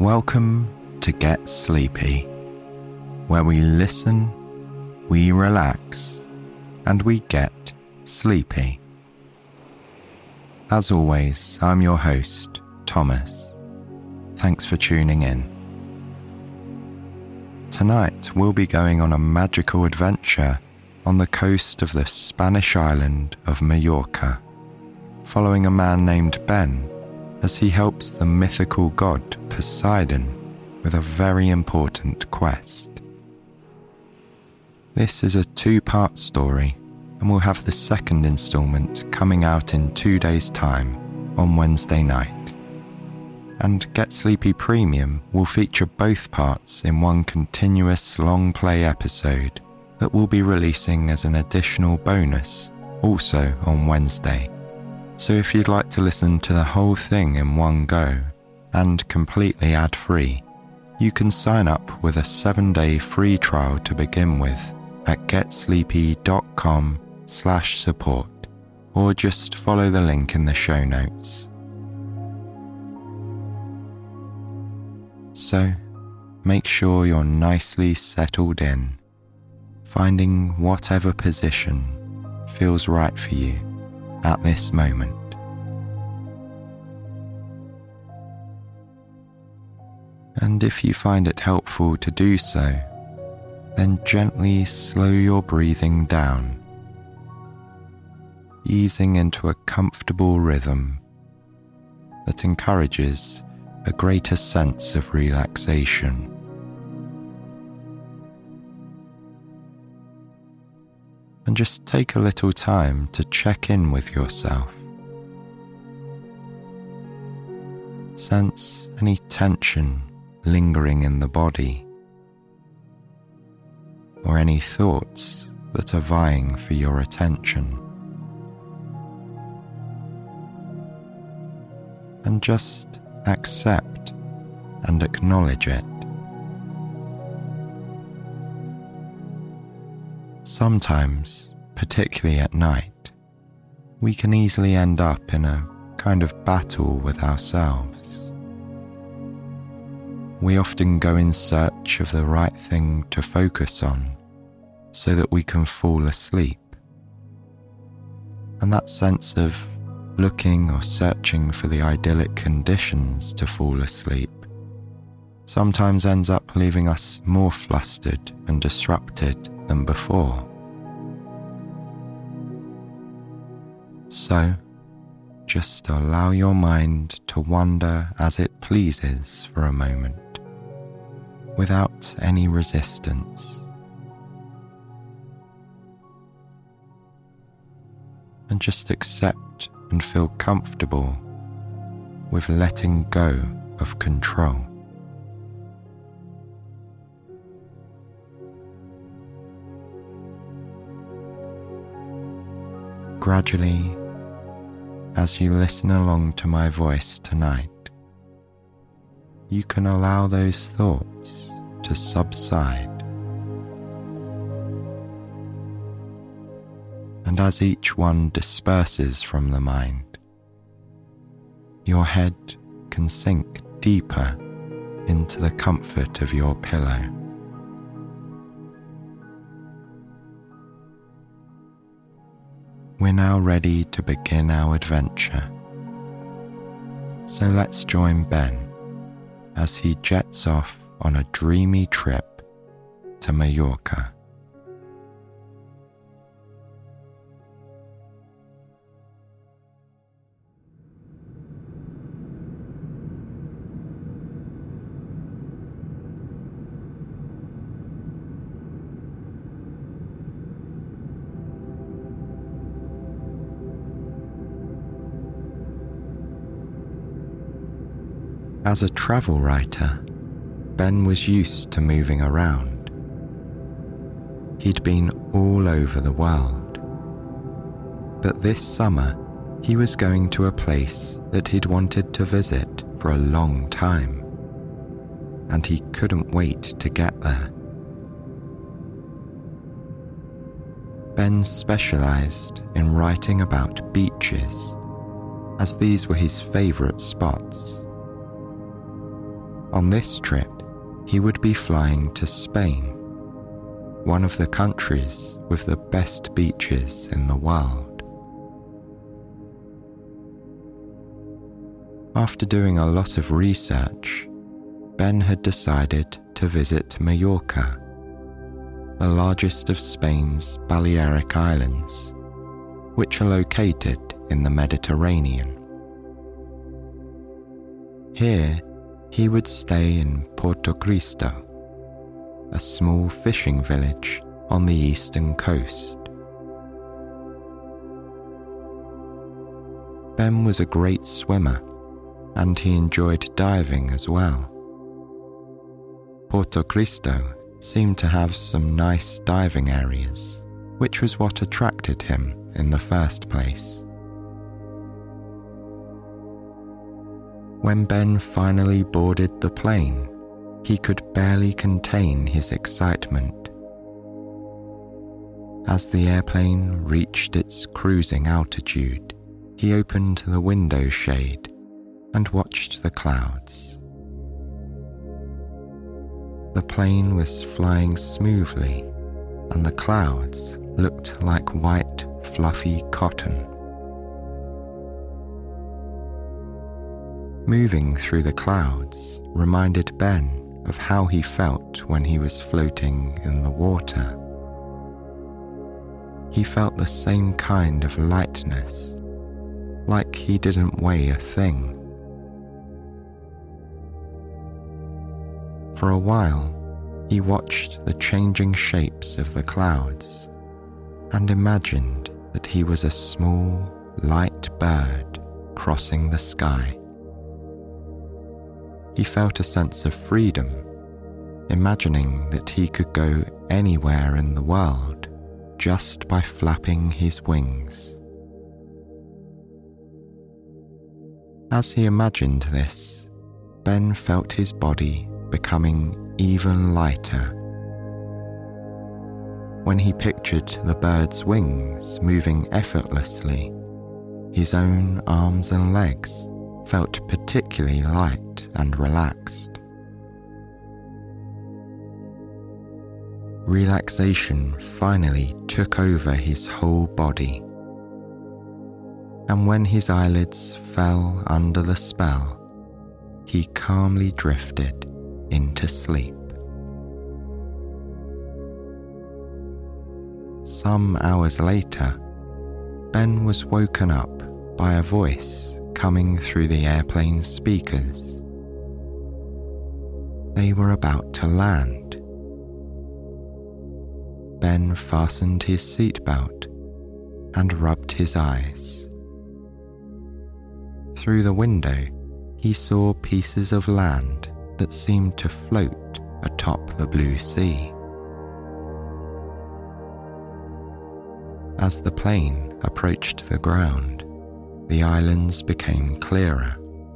Welcome to Get Sleepy, where we listen, we relax, and we get sleepy. As always, I'm your host, Thomas. Thanks for tuning in. Tonight we'll be going on a magical adventure on the coast of the Spanish island of Mallorca, following a man named Ben as he helps the mythical god Poseidon with a very important quest. This is a 2-part story, and we'll have the second installment coming out in 2 days' time on Wednesday night. And Get Sleepy Premium will feature both parts in one continuous long play episode that we'll be releasing as an additional bonus also on Wednesday. So if you'd like to listen to the whole thing in one go and completely ad-free, you can sign up with a 7-day free trial to begin with at getsleepy.com/support, or just follow the link in the show notes. So, make sure you're nicely settled in, finding whatever position feels right for you at this moment. And if you find it helpful to do so, then gently slow your breathing down, easing into a comfortable rhythm that encourages a greater sense of relaxation. And just take a little time to check in with yourself. Sense any tension lingering in the body, or any thoughts that are vying for your attention. And just accept and acknowledge it. Sometimes, particularly at night, we can easily end up in a kind of battle with ourselves. We often go in search of the right thing to focus on so that we can fall asleep. And that sense of looking or searching for the idyllic conditions to fall asleep sometimes ends up leaving us more flustered and disrupted than before. So, just allow your mind to wander as it pleases for a moment, without any resistance. And just accept and feel comfortable with letting go of control. Gradually, as you listen along to my voice tonight, you can allow those thoughts to subside. And as each one disperses from the mind, your head can sink deeper into the comfort of your pillow. We're now ready to begin our adventure. So let's join Ben as he jets off on a dreamy trip to Mallorca. As a travel writer, Ben was used to moving around. He'd been all over the world. But this summer, he was going to a place that he'd wanted to visit for a long time, and he couldn't wait to get there. Ben specialised in writing about beaches, as these were his favourite spots. On this trip, he would be flying to Spain, one of the countries with the best beaches in the world. After doing a lot of research, Ben had decided to visit Mallorca, the largest of Spain's Balearic Islands, which are located in the Mediterranean. Here, he would stay in Portocristo, a small fishing village on the eastern coast. Ben was a great swimmer, and he enjoyed diving as well. Portocristo seemed to have some nice diving areas, which was what attracted him in the first place. When Ben finally boarded the plane, he could barely contain his excitement. As the airplane reached its cruising altitude, he opened the window shade and watched the clouds. The plane was flying smoothly, and the clouds looked like white, fluffy cotton. Moving through the clouds reminded Ben of how he felt when he was floating in the water. He felt the same kind of lightness, like he didn't weigh a thing. For a while, he watched the changing shapes of the clouds and imagined that he was a small, light bird crossing the sky. He felt a sense of freedom, imagining that he could go anywhere in the world just by flapping his wings. As he imagined this, Ben felt his body becoming even lighter. When he pictured the bird's wings moving effortlessly, his own arms and legs felt particularly light and relaxed. Relaxation finally took over his whole body, and when his eyelids fell under the spell, he calmly drifted into sleep. Some hours later, Ben was woken up by a voice coming through the airplane's speakers. They were about to land. Ben fastened his seatbelt and rubbed his eyes. Through the window, he saw pieces of land that seemed to float atop the blue sea. As the plane approached the ground, the islands became clearer.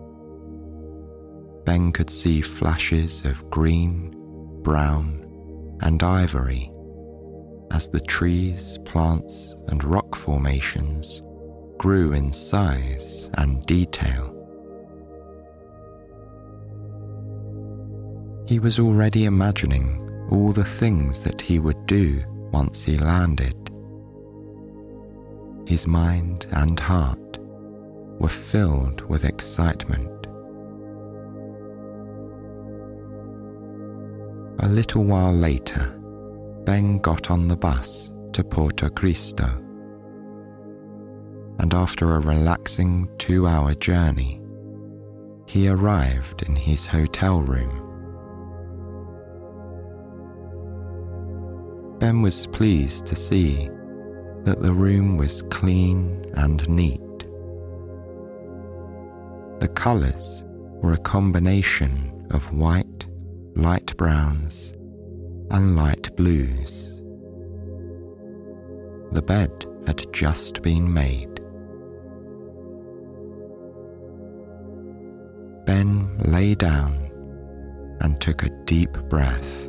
Ben could see flashes of green, brown, and ivory as the trees, plants, and rock formations grew in size and detail. He was already imagining all the things that he would do once he landed. His mind and heart were filled with excitement. A little while later, Ben got on the bus to Portocristo, and after a relaxing 2-hour journey, he arrived in his hotel room. Ben was pleased to see that the room was clean and neat. The colours were a combination of white, light browns, and light blues. The bed had just been made. Ben lay down and took a deep breath.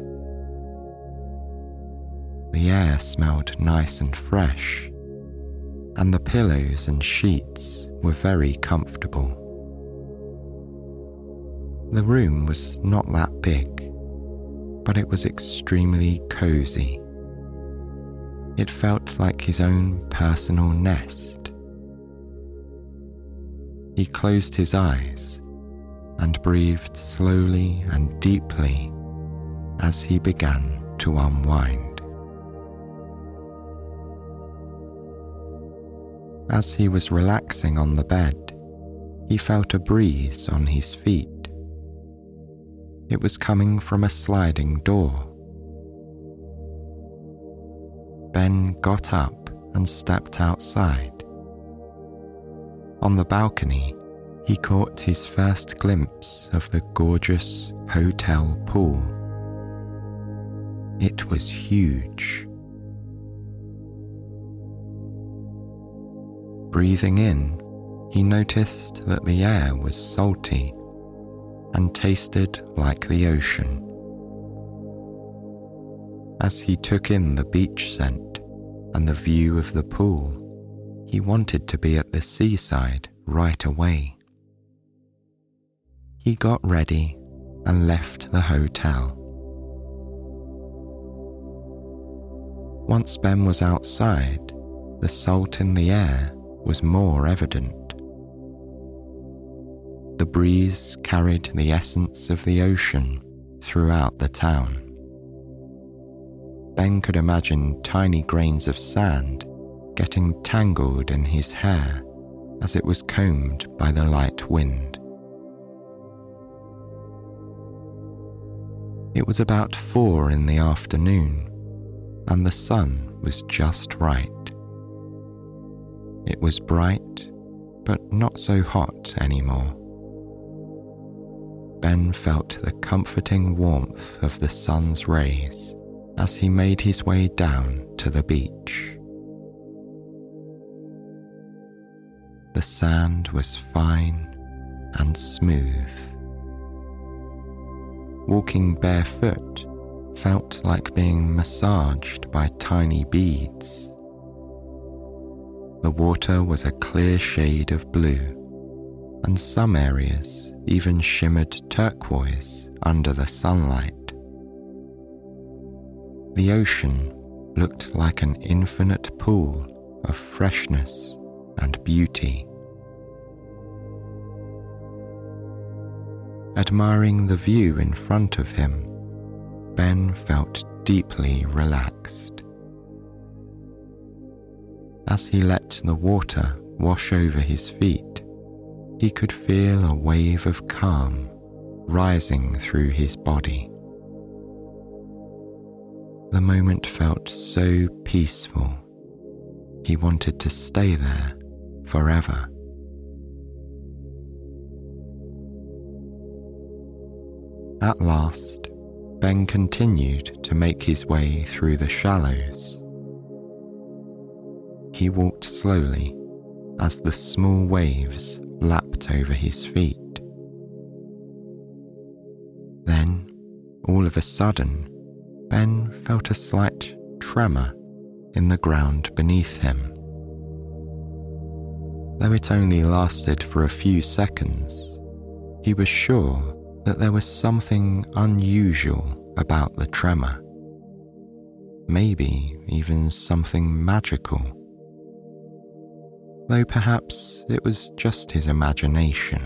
The air smelled nice and fresh, and the pillows and sheets were very comfortable. The room was not that big, but it was extremely cozy. It felt like his own personal nest. He closed his eyes and breathed slowly and deeply as he began to unwind. As he was relaxing on the bed, he felt a breeze on his feet. It was coming from a sliding door. Ben got up and stepped outside. On the balcony, he caught his first glimpse of the gorgeous hotel pool. It was huge. Breathing in, he noticed that the air was salty and tasted like the ocean. As he took in the beach scent and the view of the pool, he wanted to be at the seaside right away. He got ready and left the hotel. Once Ben was outside, the salt in the air was more evident. The breeze carried the essence of the ocean throughout the town. Ben could imagine tiny grains of sand getting tangled in his hair as it was combed by the light wind. It was about 4 in the afternoon, and the sun was just right. It was bright, but not so hot anymore. Ben felt the comforting warmth of the sun's rays as he made his way down to the beach. The sand was fine and smooth. Walking barefoot felt like being massaged by tiny beads. The water was a clear shade of blue, and some areas even shimmered turquoise under the sunlight. The ocean looked like an infinite pool of freshness and beauty. Admiring the view in front of him, Ben felt deeply relaxed. As he let the water wash over his feet, he could feel a wave of calm rising through his body. The moment felt so peaceful. He wanted to stay there forever. At last, Ben continued to make his way through the shallows. He walked slowly as the small waves lapped over his feet. Then, all of a sudden, Ben felt a slight tremor in the ground beneath him. Though it only lasted for a few seconds, he was sure that there was something unusual about the tremor. Maybe even something magical. Though perhaps it was just his imagination.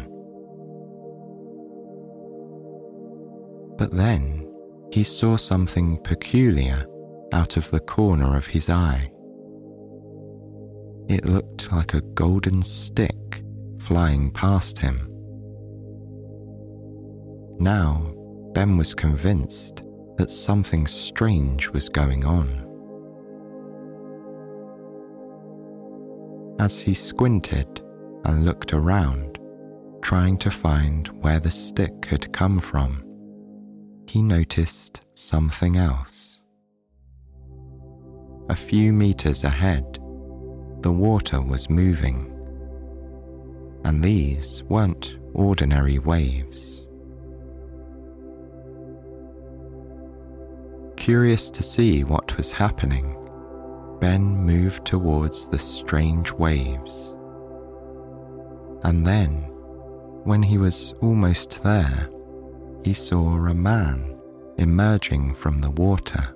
But then he saw something peculiar out of the corner of his eye. It looked like a golden stick flying past him. Now, Ben was convinced that something strange was going on. As he squinted and looked around, trying to find where the stick had come from, he noticed something else. A few meters ahead, the water was moving, and these weren't ordinary waves. Curious to see what was happening, Ben moved towards the strange waves. And then, when he was almost there, he saw a man emerging from the water.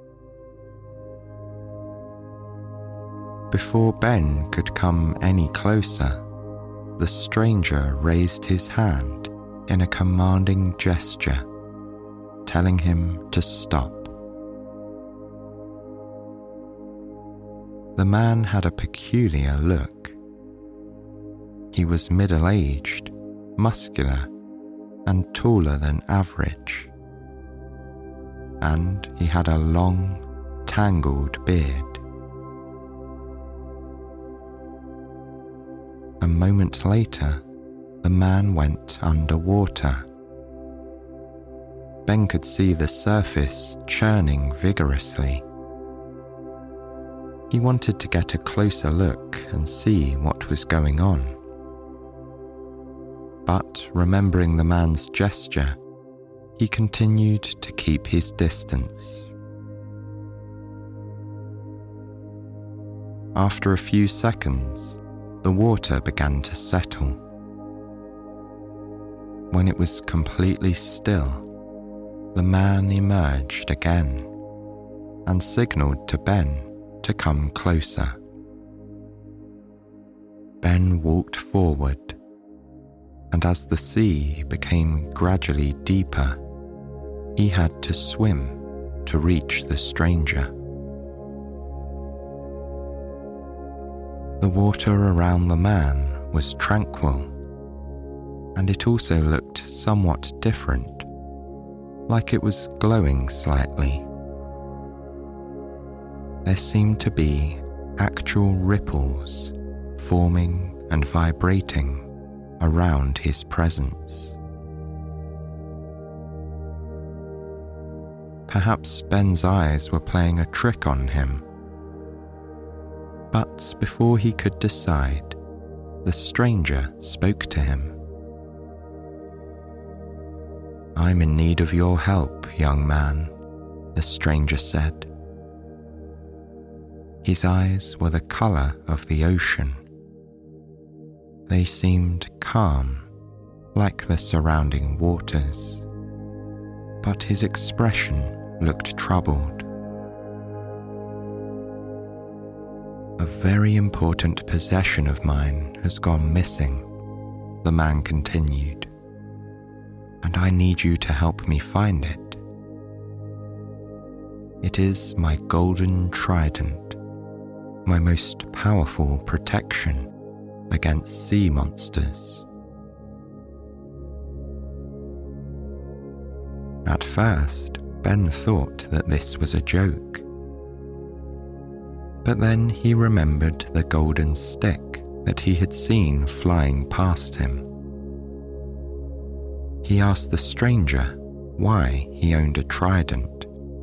Before Ben could come any closer, the stranger raised his hand in a commanding gesture, telling him to stop. The man had a peculiar look. He was middle-aged, muscular, and taller than average, and he had a long, tangled beard. A moment later, the man went underwater. Ben could see the surface churning vigorously. He wanted to get a closer look and see what was going on. But remembering the man's gesture, he continued to keep his distance. After a few seconds, the water began to settle. When it was completely still, the man emerged again and signaled to Ben to come closer. Ben walked forward, and as the sea became gradually deeper, he had to swim to reach the stranger. The water around the man was tranquil, and it also looked somewhat different, like it was glowing slightly. There seemed to be actual ripples forming and vibrating around his presence. Perhaps Ben's eyes were playing a trick on him. But before he could decide, the stranger spoke to him. "I'm in need of your help, young man," the stranger said. His eyes were the color of the ocean. They seemed calm, like the surrounding waters, but his expression looked troubled. "A very important possession of mine has gone missing," the man continued, "and I need you to help me find it. It is my golden trident, my most powerful protection against sea monsters." At first, Ben thought that this was a joke. But then he remembered the golden stick that he had seen flying past him. He asked the stranger why he owned a trident.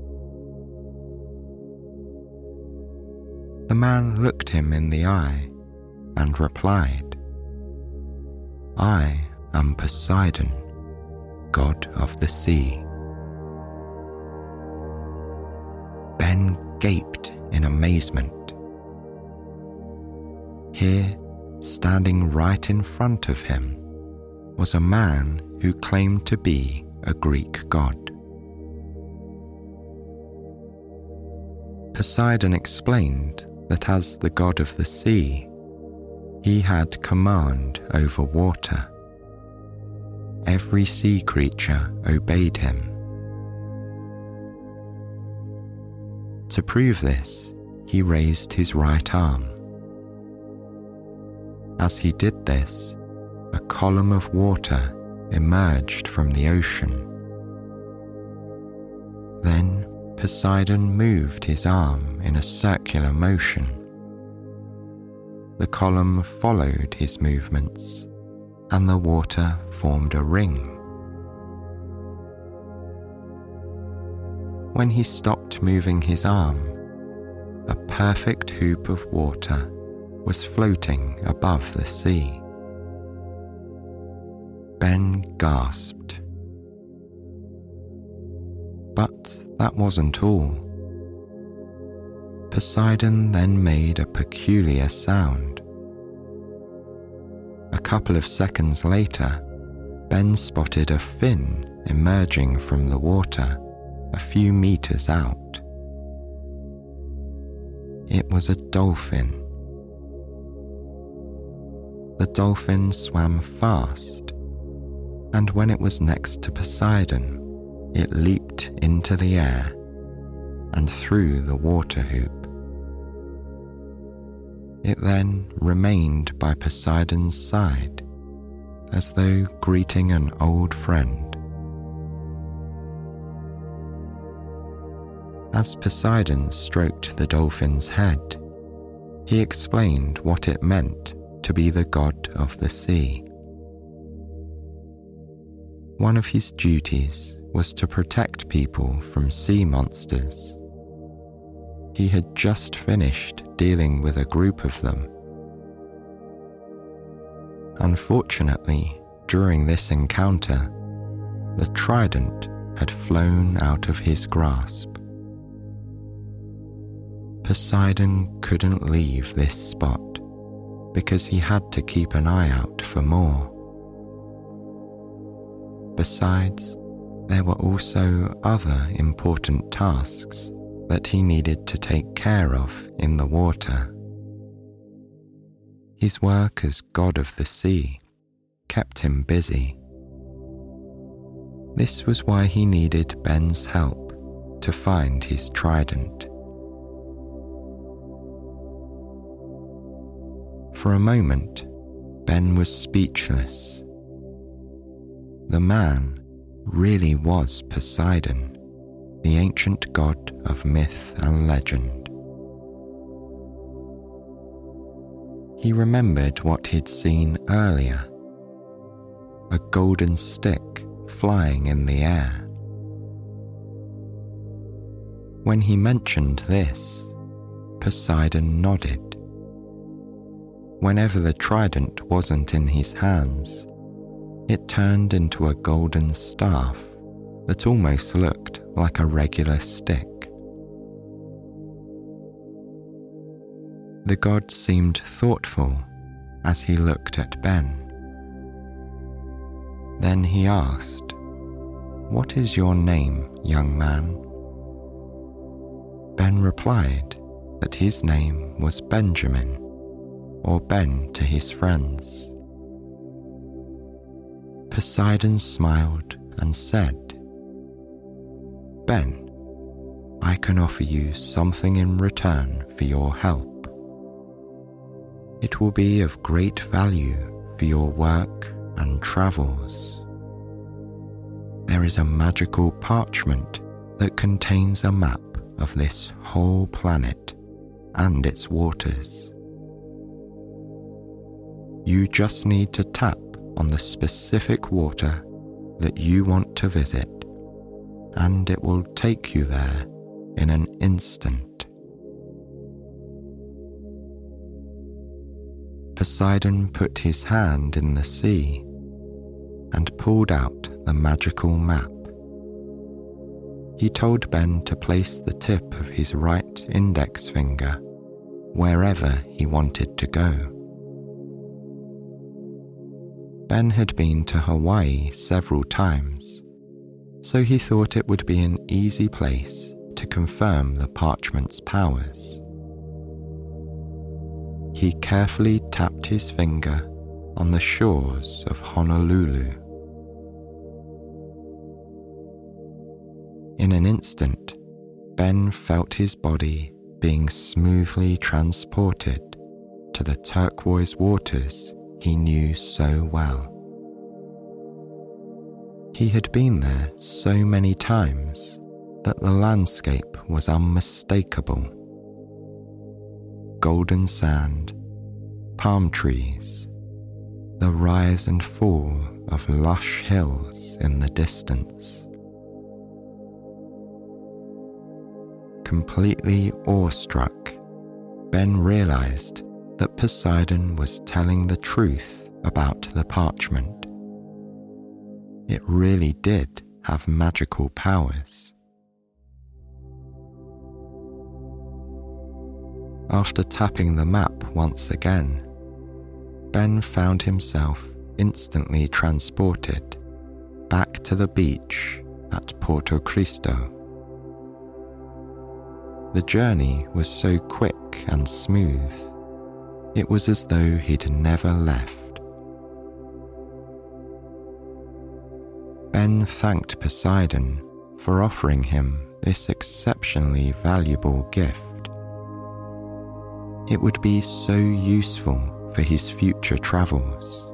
The man looked him in the eye and replied, "I am Poseidon, god of the sea." Ben gaped in amazement. Here, standing right in front of him, was a man who claimed to be a Greek god. Poseidon explained that as the god of the sea, he had command over water. Every sea creature obeyed him. To prove this, he raised his right arm. As he did this, a column of water emerged from the ocean. Then Poseidon moved his arm in a circular motion. The column followed his movements, and the water formed a ring. When he stopped moving his arm, a perfect hoop of water was floating above the sea. Ben gasped. But that wasn't all. Poseidon then made a peculiar sound. A couple of seconds later, Ben spotted a fin emerging from the water a few meters out. It was a dolphin. The dolphin swam fast, and when it was next to Poseidon, it leaped into the air and through the water hoop. It then remained by Poseidon's side, as though greeting an old friend. As Poseidon stroked the dolphin's head, he explained what it meant to be the god of the sea. One of his duties was to protect people from sea monsters. He had just finished dealing with a group of them. Unfortunately, during this encounter, the trident had flown out of his grasp. Poseidon couldn't leave this spot because he had to keep an eye out for more. Besides, there were also other important tasks that he needed to take care of in the water. His work as god of the sea kept him busy. This was why he needed Ben's help to find his trident. For a moment, Ben was speechless. The man really was Poseidon, the ancient god of myth and legend. He remembered what he'd seen earlier, a golden stick flying in the air. When he mentioned this, Poseidon nodded. Whenever the trident wasn't in his hands, it turned into a golden staff that almost looked like a regular stick. The god seemed thoughtful as he looked at Ben. Then he asked, "What is your name, young man?" Ben replied that his name was Benjamin, or Ben to his friends. Poseidon smiled and said, "Ben, I can offer you something in return for your help. It will be of great value for your work and travels. There is a magical parchment that contains a map of this whole planet and its waters. You just need to tap on the specific water that you want to visit, and it will take you there in an instant." Poseidon put his hand in the sea and pulled out the magical map. He told Ben to place the tip of his right index finger wherever he wanted to go. Ben had been to Hawaii several times, so he thought it would be an easy place to confirm the parchment's powers. He carefully tapped his finger on the shores of Honolulu. In an instant, Ben felt his body being smoothly transported to the turquoise waters he knew so well. He had been there so many times that the landscape was unmistakable. Golden sand, palm trees, the rise and fall of lush hills in the distance. Completely awestruck, Ben realized that Poseidon was telling the truth about the parchment. It really did have magical powers. After tapping the map once again, Ben found himself instantly transported back to the beach at Porto Cristo. The journey was so quick and smooth, it was as though he'd never left. Ben thanked Poseidon for offering him this exceptionally valuable gift. It would be so useful for his future travels.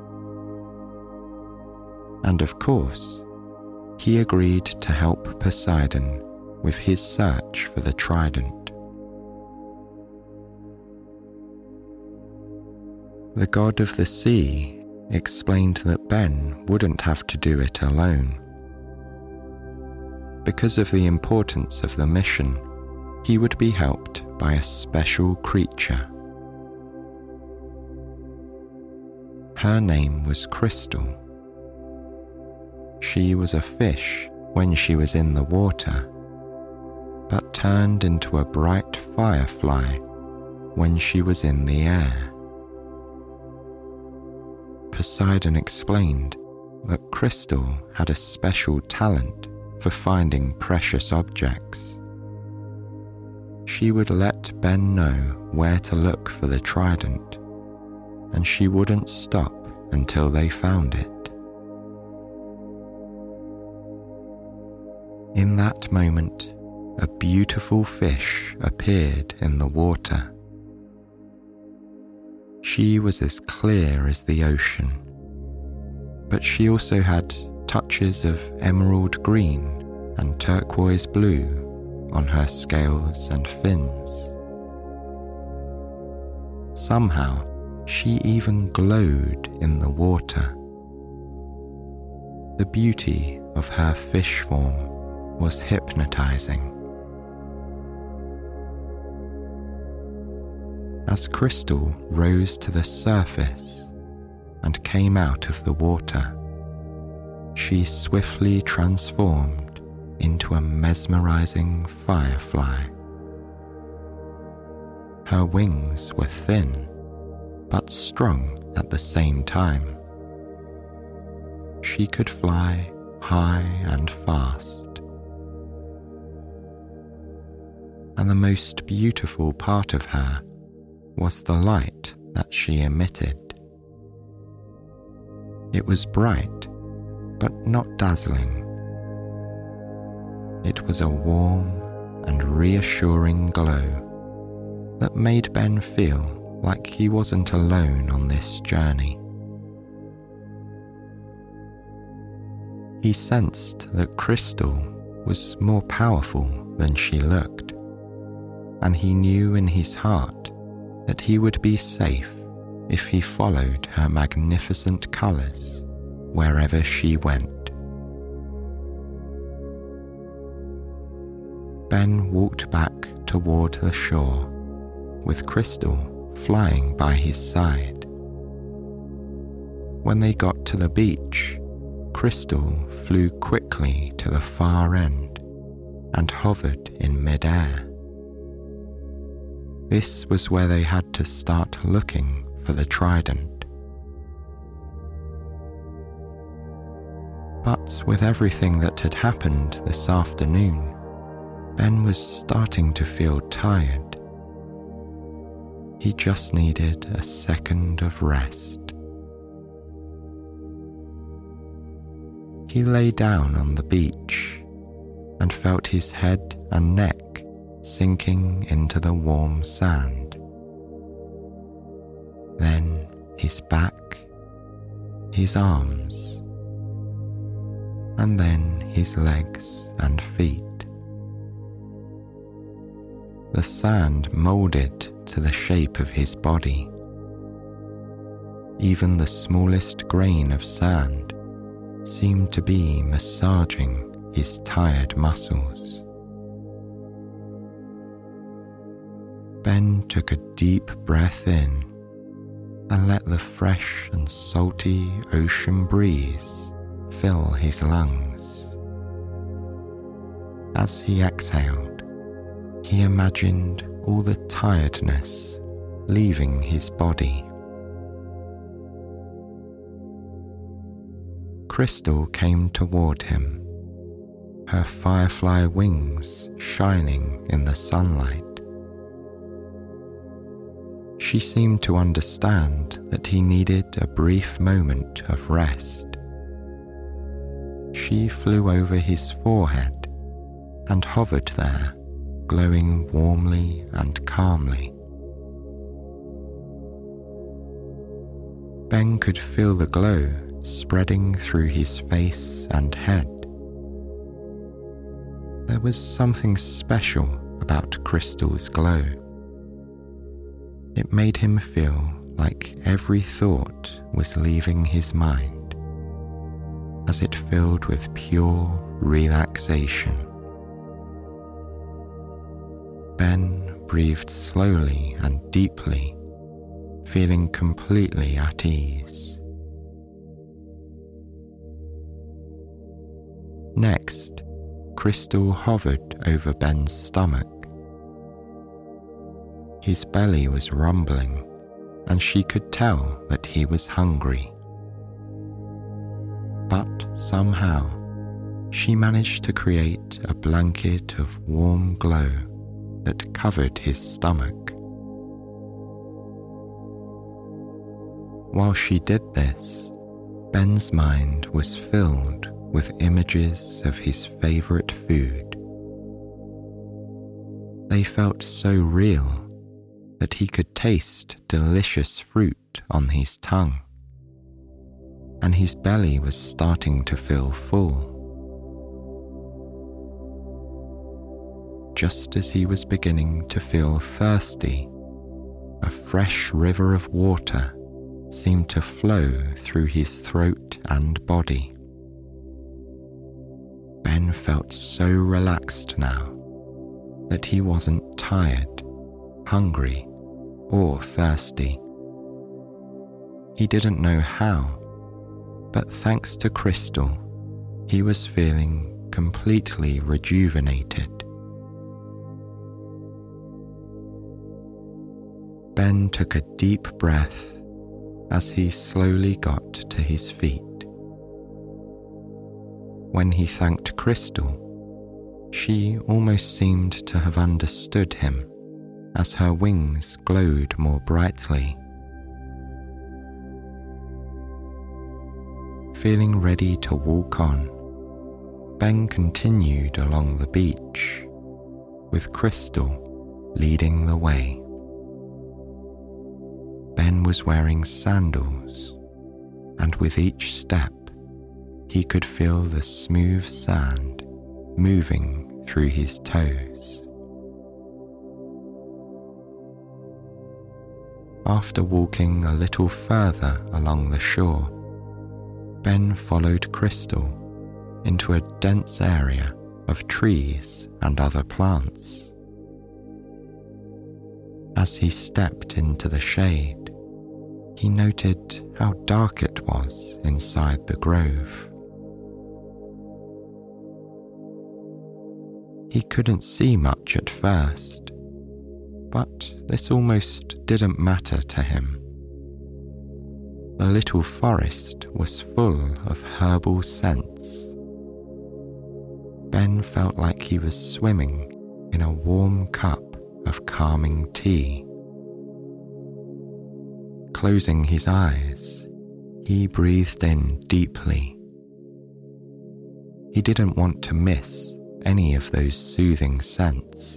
And of course, he agreed to help Poseidon with his search for the trident. The god of the sea explained that Ben wouldn't have to do it alone. Because of the importance of the mission, he would be helped by a special creature. Her name was Crystal. She was a fish when she was in the water, but turned into a bright firefly when she was in the air. Poseidon explained that Crystal had a special talent for finding precious objects. She would let Ben know where to look for the trident, and she wouldn't stop until they found it. In that moment, a beautiful fish appeared in the water. She was as clear as the ocean, but she also had touches of emerald green and turquoise blue on her scales and fins. Somehow, she even glowed in the water. The beauty of her fish form was hypnotizing. As Crystal rose to the surface and came out of the water, she swiftly transformed into a mesmerizing firefly. Her wings were thin, but strong at the same time. She could fly high and fast. And the most beautiful part of her was the light that she emitted. It was bright, but not dazzling. It was a warm and reassuring glow that made Ben feel like he wasn't alone on this journey. He sensed that Crystal was more powerful than she looked, and he knew in his heart that he would be safe if he followed her magnificent colours wherever she went. Ben walked back toward the shore, with Crystal flying by his side. When they got to the beach, Crystal flew quickly to the far end and hovered in mid-air. This was where they had to start looking for the trident. But with everything that had happened this afternoon, Ben was starting to feel tired. He just needed a second of rest. He lay down on the beach and felt his head and neck sinking into the warm sand. Then his back, his arms, and then his legs and feet. The sand moulded to the shape of his body. Even the smallest grain of sand seemed to be massaging his tired muscles. Ben took a deep breath in and let the fresh and salty ocean breeze fill his lungs. As he exhaled, he imagined all the tiredness leaving his body. Crystal came toward him, her firefly wings shining in the sunlight. She seemed to understand that he needed a brief moment of rest. She flew over his forehead and hovered there, glowing warmly and calmly. Ben could feel the glow spreading through his face and head. There was something special about Crystal's glow. It made him feel like every thought was leaving his mind, as it filled with pure relaxation. Ben breathed slowly and deeply, feeling completely at ease. Next, Crystal hovered over Ben's stomach. His belly was rumbling, and she could tell that he was hungry. But somehow, she managed to create a blanket of warm glow that covered his stomach. While she did this, Ben's mind was filled with images of his favorite food. They felt so real that he could taste delicious fruit on his tongue, and his belly was starting to feel full. Just as he was beginning to feel thirsty, a fresh river of water seemed to flow through his throat and body. Ben felt so relaxed now that he wasn't tired, hungry, or thirsty. He didn't know how, but thanks to Crystal, he was feeling completely rejuvenated. Ben took a deep breath as he slowly got to his feet. When he thanked Crystal, she almost seemed to have understood him as her wings glowed more brightly. Feeling ready to walk on, Ben continued along the beach, with Crystal leading the way. Ben was wearing sandals, and with each step, he could feel the smooth sand moving through his toes. After walking a little further along the shore, Ben followed Crystal into a dense area of trees and other plants. As he stepped into the shade, he noted how dark it was inside the grove. He couldn't see much at first, but this almost didn't matter to him. The little forest was full of herbal scents. Ben felt like he was swimming in a warm cup of calming tea. Closing his eyes, he breathed in deeply. He didn't want to miss any of those soothing scents.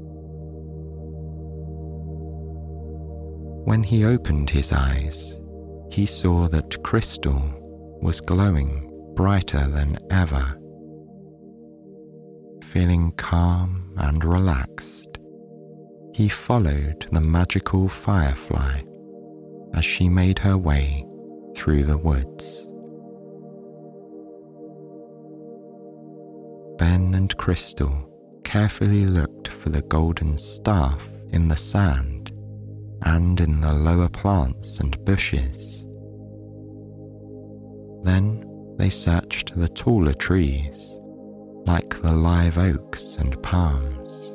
When he opened his eyes, he saw that Crystal was glowing brighter than ever. Feeling calm and relaxed, he followed the magical firefly as she made her way through the woods. Ben and Crystal carefully looked for the golden staff in the sand and in the lower plants and bushes. Then they searched the taller trees, like the live oaks and palms.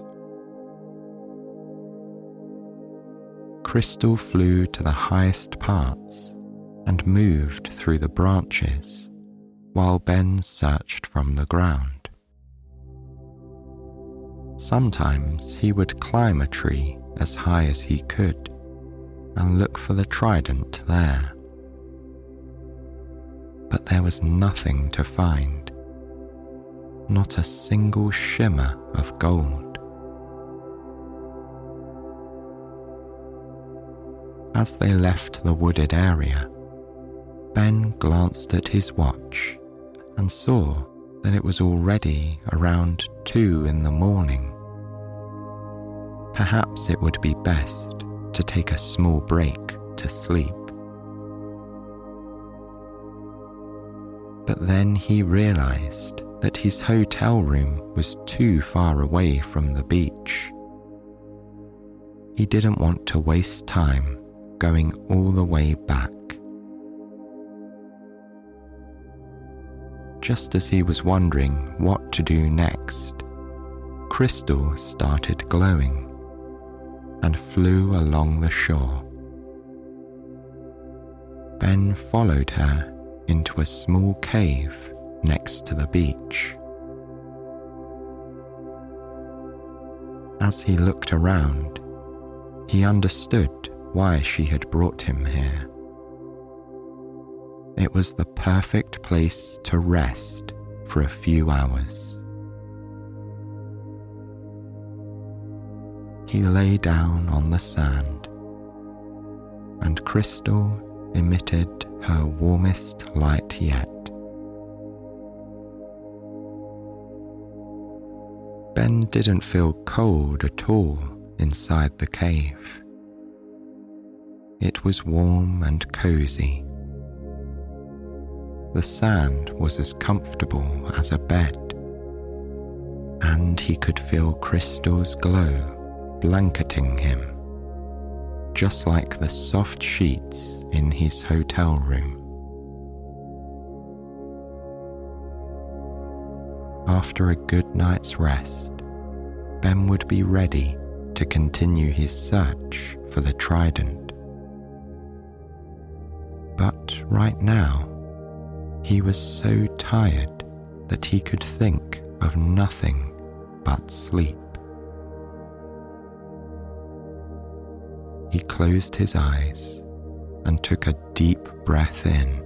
Crystal flew to the highest parts and moved through the branches, while Ben searched from the ground. Sometimes he would climb a tree as high as he could and look for the trident there. But there was nothing to find, not a single shimmer of gold. As they left the wooded area, Ben glanced at his watch and saw that it was already around 2 in the morning. Perhaps it would be best to take a small break to sleep. But then he realized that his hotel room was too far away from the beach. He didn't want to waste time going all the way back. Just as he was wondering what to do next, Crystal started glowing and flew along the shore. Ben followed her into a small cave next to the beach. As he looked around, he understood why she had brought him here. It was the perfect place to rest for a few hours. He lay down on the sand, and Crystal emitted her warmest light yet. Ben didn't feel cold at all inside the cave. It was warm and cozy. The sand was as comfortable as a bed, and he could feel Crystal's glow blanketing him, just like the soft sheets in his hotel room. After a good night's rest, Ben would be ready to continue his search for the trident. But right now, he was so tired that he could think of nothing but sleep. He closed his eyes and took a deep breath in.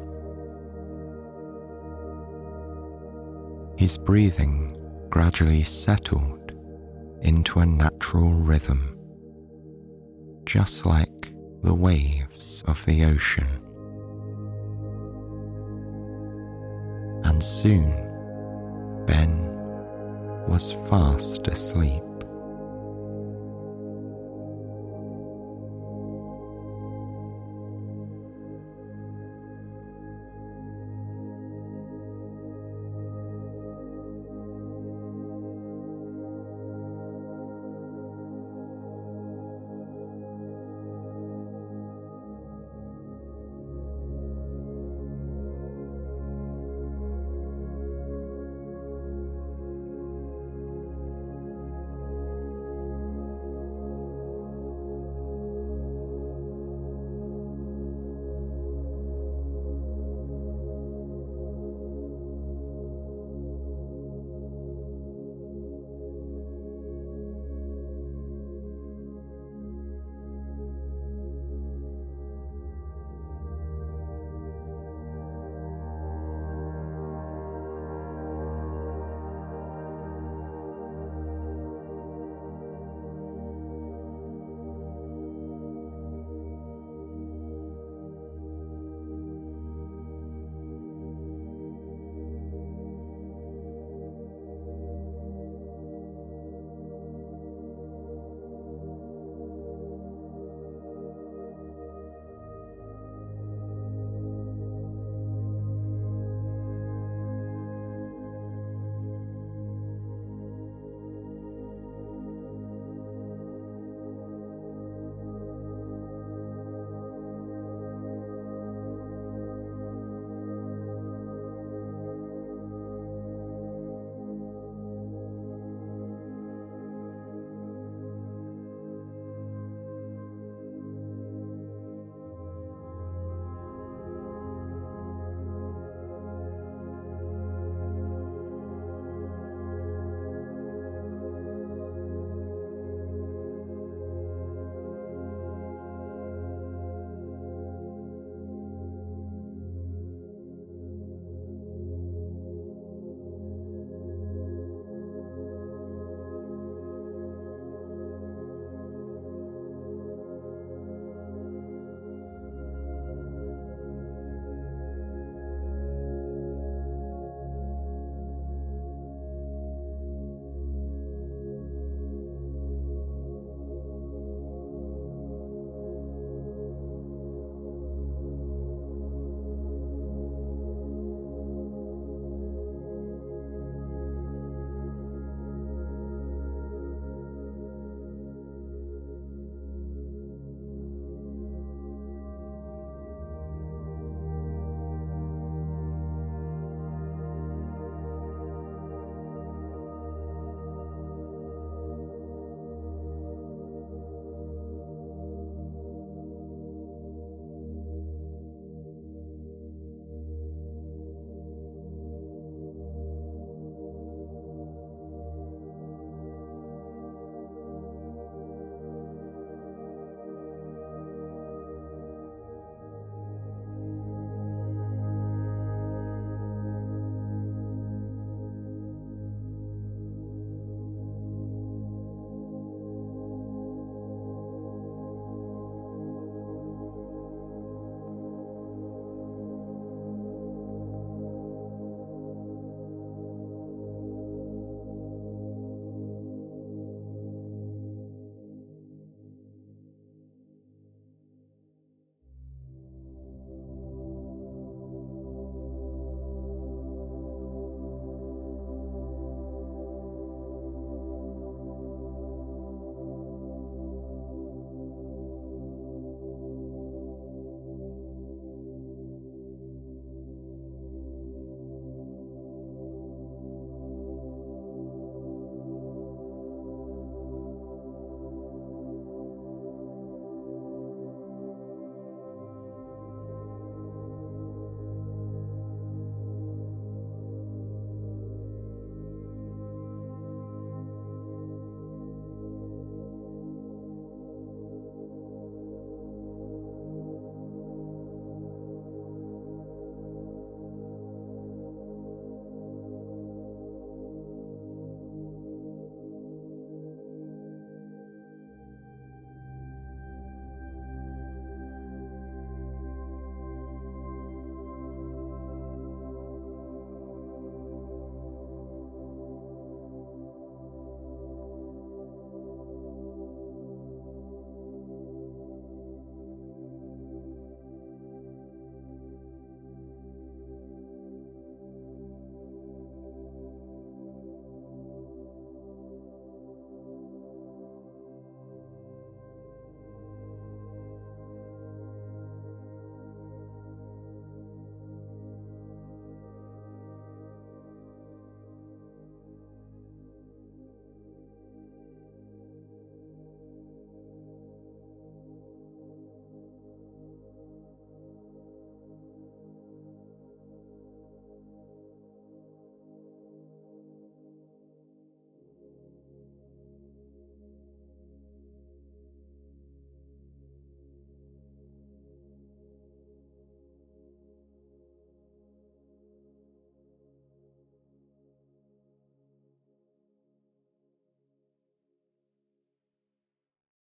His breathing gradually settled into a natural rhythm, just like the waves of the ocean. And soon, Ben was fast asleep.